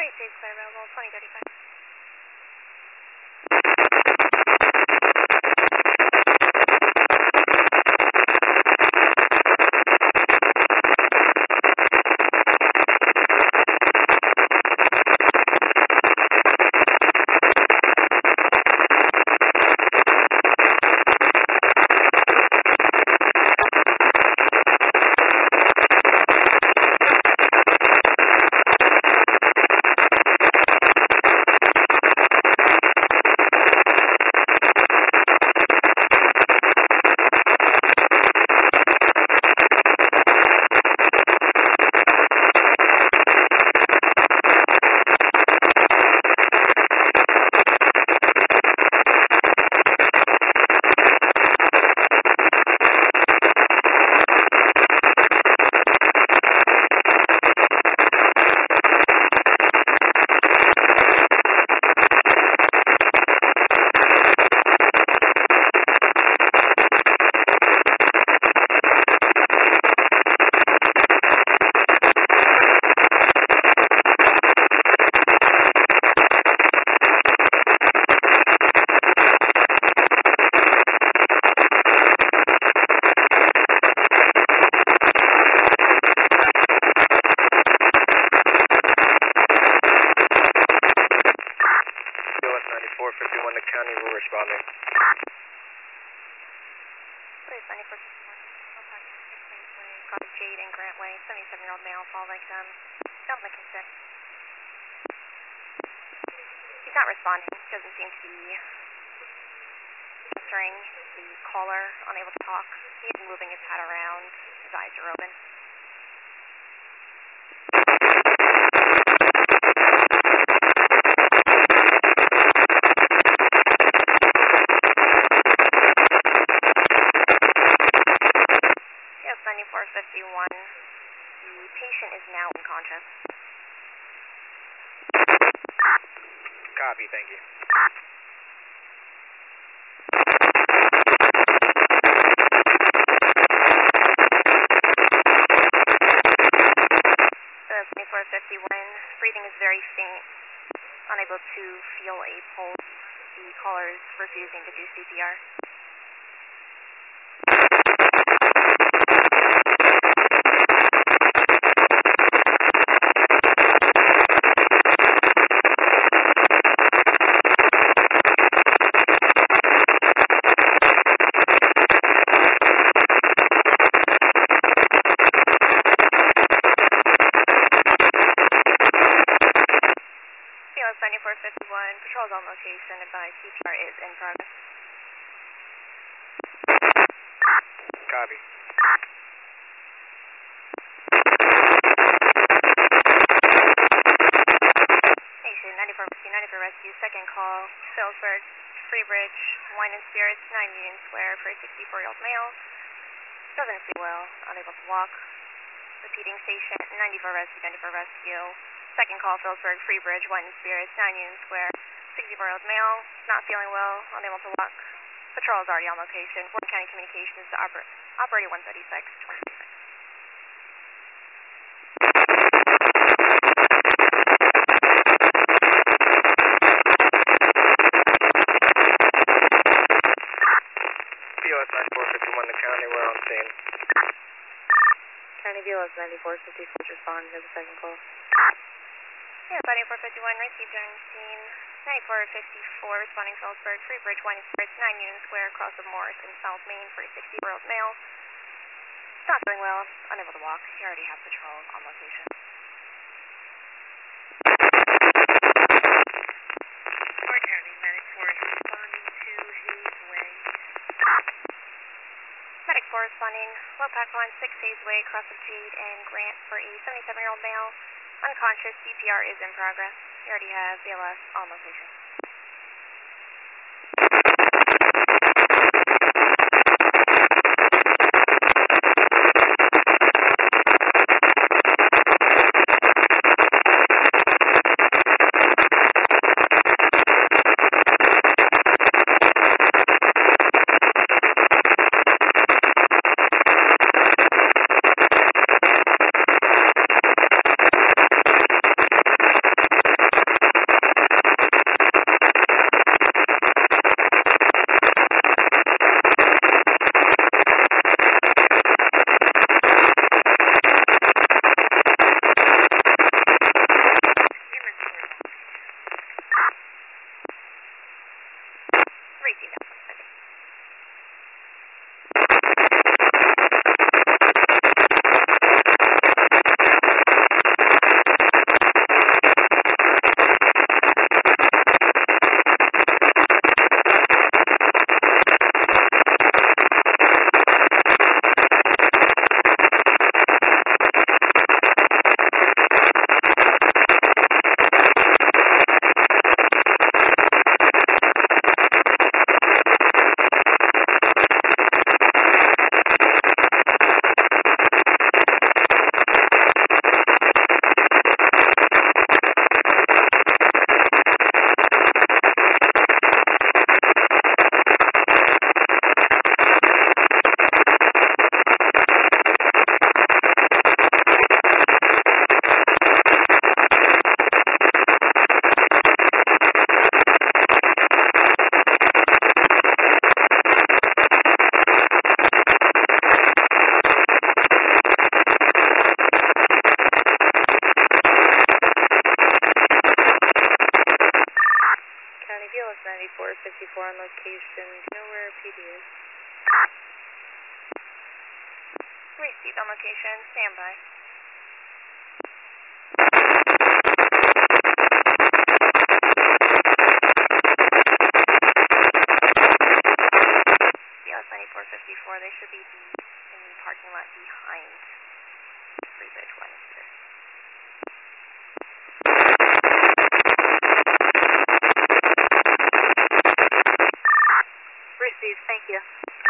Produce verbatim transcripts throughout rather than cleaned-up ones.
twenty stays clear available, twenty thirty-five. ninety-four fifty-one to county, we're responding. Please, ninety-four fifty-one. Copy Jade and Grant Way, seventy-seven-year-old male, fall victim. Down the consent. He's not responding. Doesn't seem to be answering the caller, unable to talk. He's moving his head around. His eyes are open. ninety-four fifty-one, the patient is now unconscious. Copy, thank you. ninety-four fifty-one, breathing is very faint, unable to feel a pulse. The caller is refusing to do C P R. ninety-four fifty-one, patrol's on location, advised C P R is in progress. Copy. Nation, ninety-four fifty-nine for rescue, second call, Phillipsburg, Freebridge, Wine and Spirits, nine Union Square for a sixty-four-year-old male. Doesn't feel well, unable to walk. Repeating station, ninety-four rescue, ninety-four rescue. Second call, Phillipsburg, Freebridge, Wine and Spirits, nine Union Square, sixty-four-year-old male, not feeling well, unable to walk. Patrol is already on location. Warren County Communications to oper operator one thirty-six, twenty-six. B O S ninety-four fifty-one to county, we're on scene. County B O S ninety-four fifty-six responding to the second call. Yeah, ninety-four fifty-one, received during scene. ninety-four fifty-four, responding Phillipsburg, Freebridge, Wine and Spirits, nine Union Square, cross of Morris in South Main for a sixty-year-old male. Not doing well, unable to walk. You already have patrol on location. Warren County Medic Force responding to Hayes Way. Medic four responding, low pack line six Hayes Way, cross of Jade and Grant for a seventy-seven-year-old male. Unconscious, C P R is in progress. You already have B L S on location. fifty-four on location. Do you know where P D is? Received on location. Stand by. B L S ninety-four fifty-four, they should be in the parking lot behind Freebridge one and Spears. Received, thank you.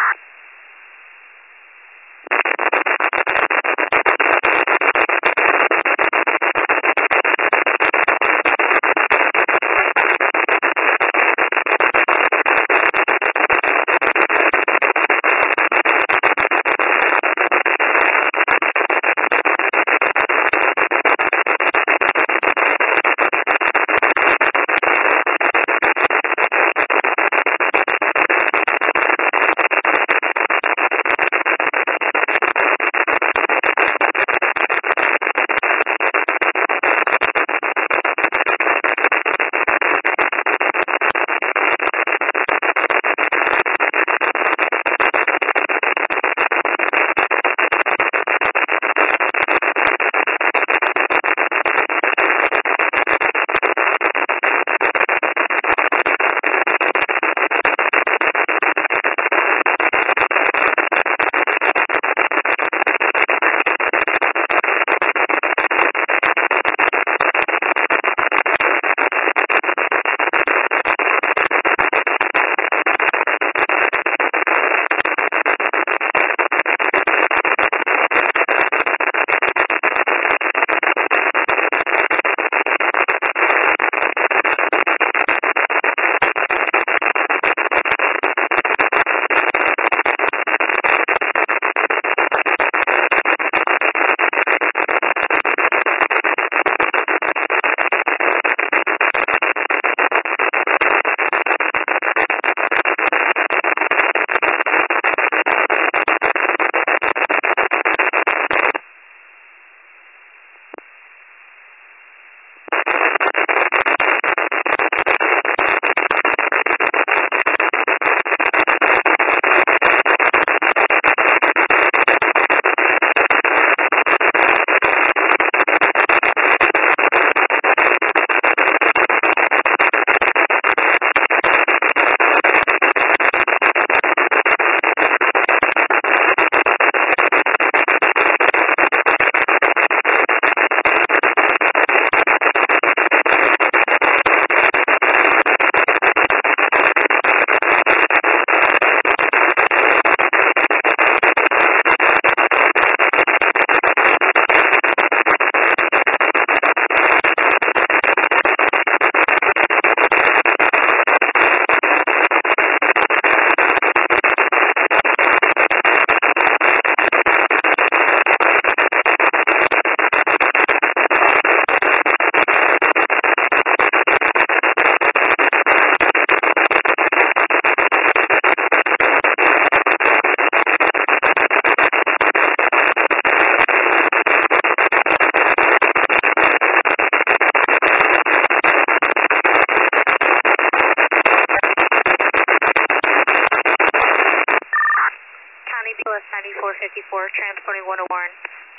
ninety-four fifty-four, transporting one to Warren.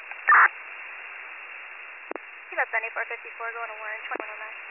That's ninety-four fifty-four going to Warren, twenty-one oh nine.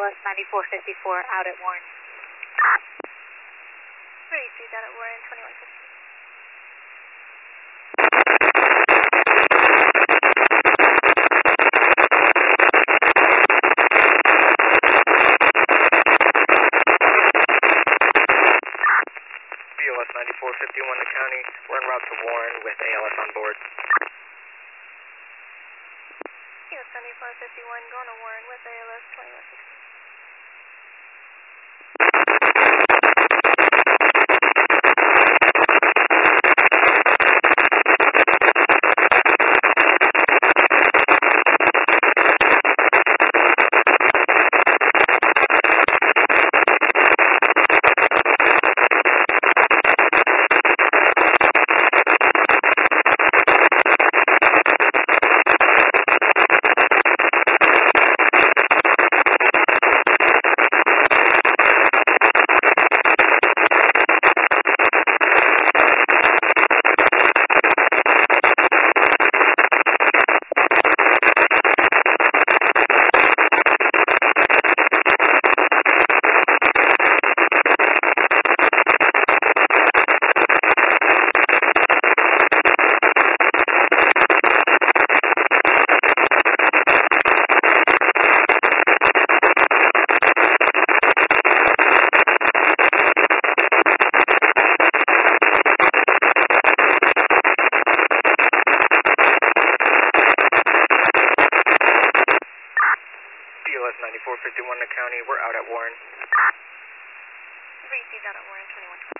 S ninety-four fifty-four out at Warren. Received out at Warren, twenty-one fifty. B O S ninety-four fifty-one to County. We're en route to Warren with A L S on board. B O S ninety-four fifty-one going to Warren with A L S twenty-one sixty. ninety-four fifty-one to County. We're out at Warren. Received out at Warren, twenty-one twenty.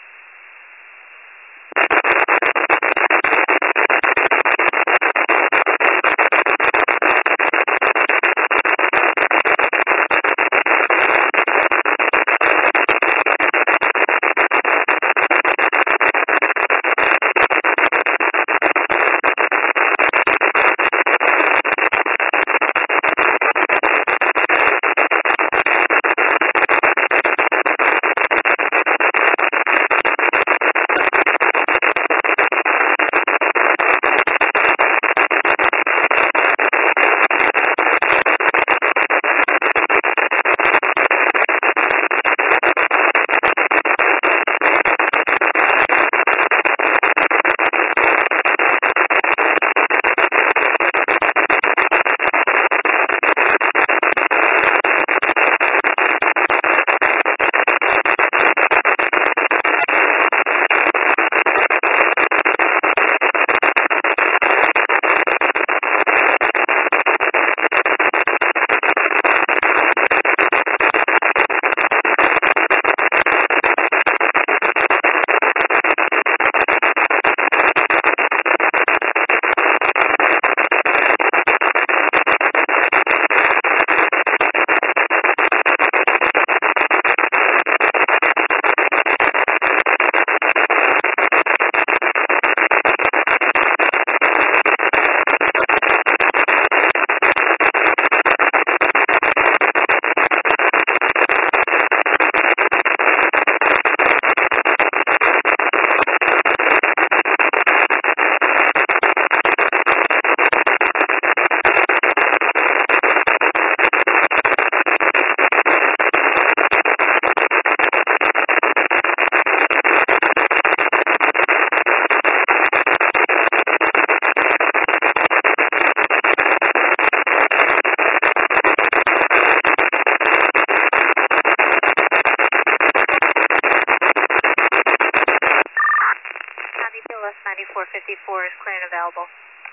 ninety-four fifty-four is clear and available.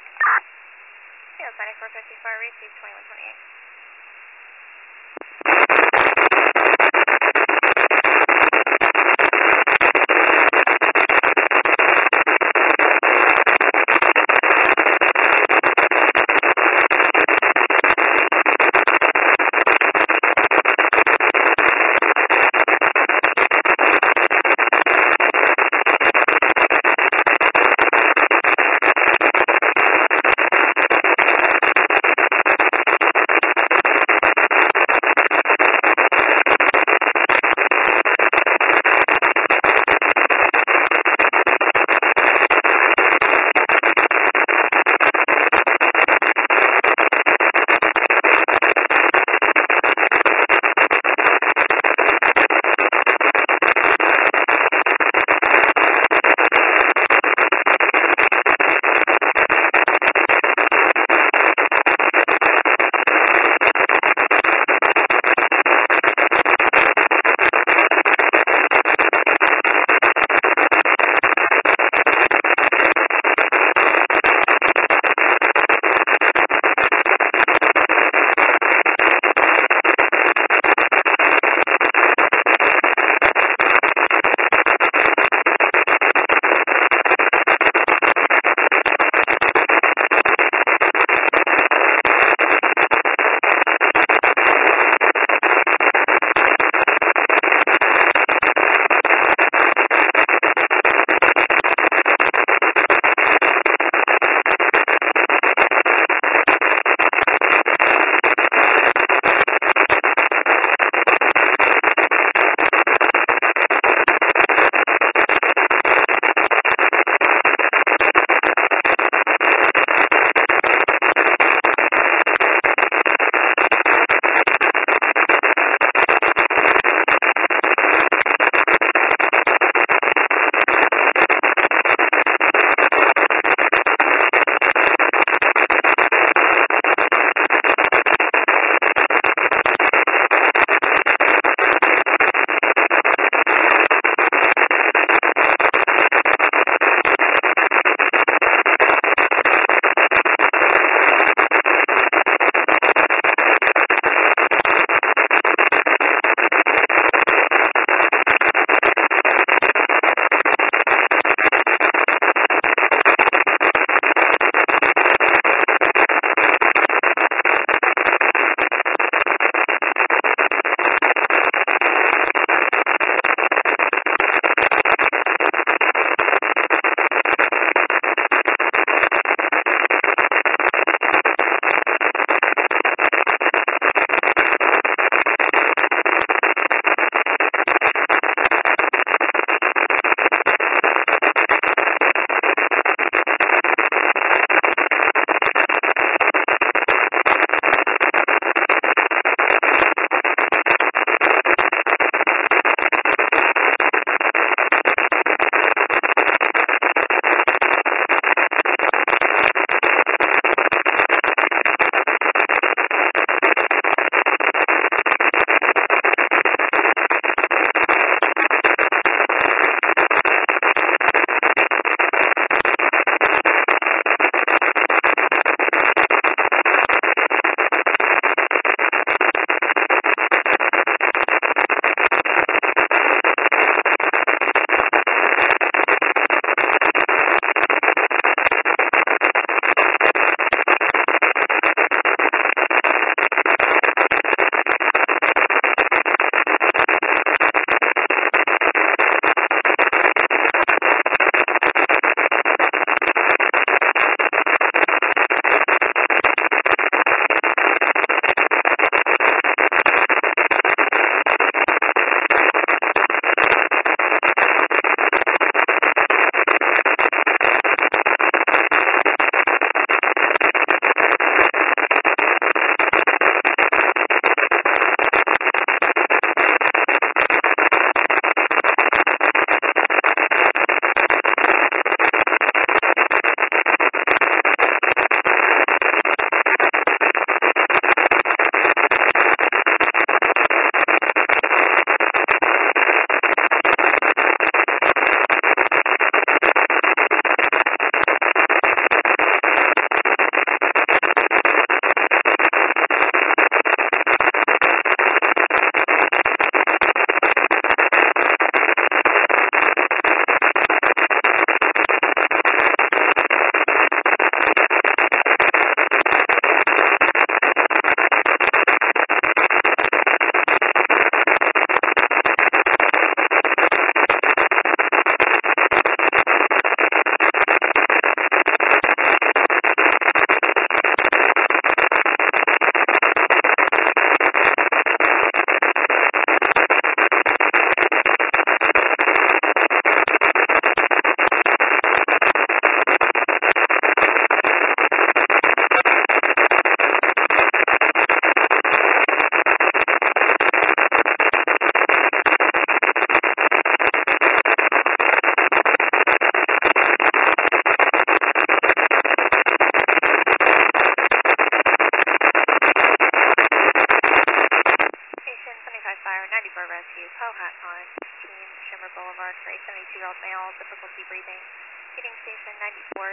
Yes, ninety-four fifty-four, received twenty-one twenty-eight.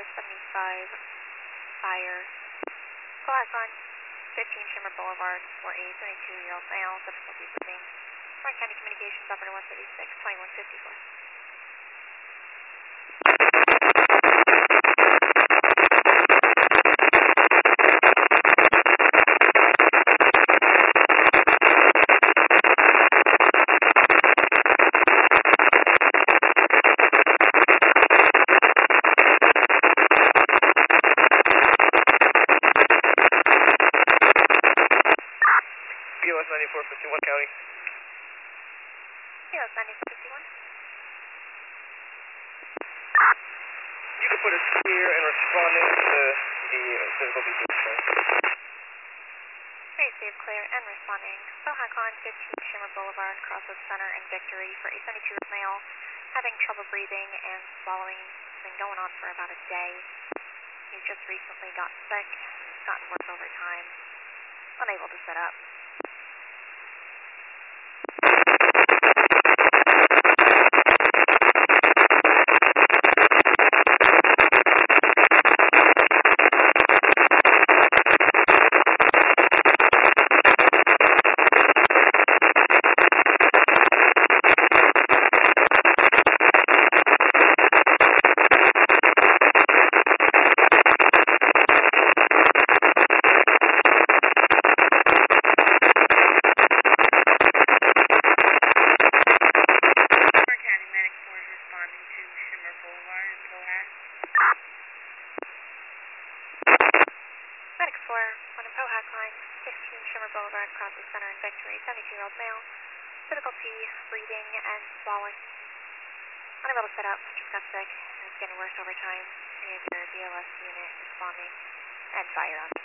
seventy-five fire. Coax on fifteen Shimmer Boulevard for a seventy-two-year-old male, difficulty breathing. Orange County Communications, operator one thirty-six, twenty-one fifty-four. B L S ninety-four fifty-one County. B L S ninety-four fifty-one. You can put a clear and responding to the physical details. Very safe, clear, and responding. Bohacon, fifteen Shimmer Boulevard, Crossroads Center and Victory for a seventy-two-year-old male having trouble breathing and swallowing. It's been going on for about a day. He just recently got sick, gotten worse over time, unable to sit up. Medic four, on a Pohac line, fifteen Shimmer Boulevard, Crossroads Center and Victory, seventy-two-year-old male, difficulty breathing and swallowing, unable to sit up, just got sick, and it's getting worse over time. Any of your B L S unit responding, and fire on.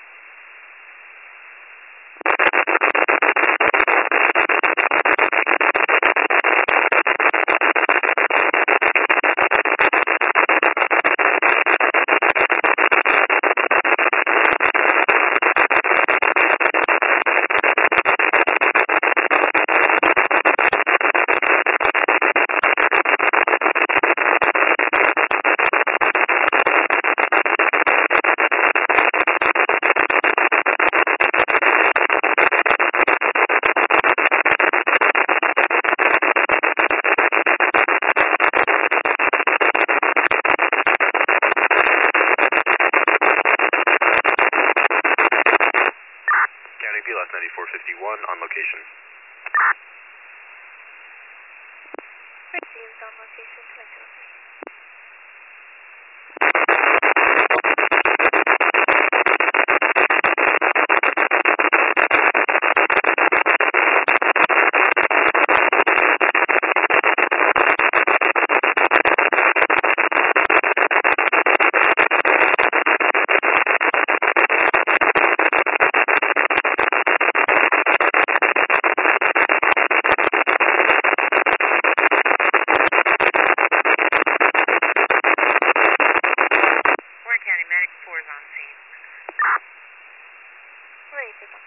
B L S ninety-four fifty-one on location. Received on location, select location. Where is it?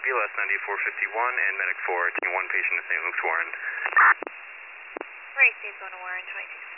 B L S ninety-four fifty-one and Medic four, taking one patient to Saint Luke's Warren. Ray Steve going to Warren, twenty-six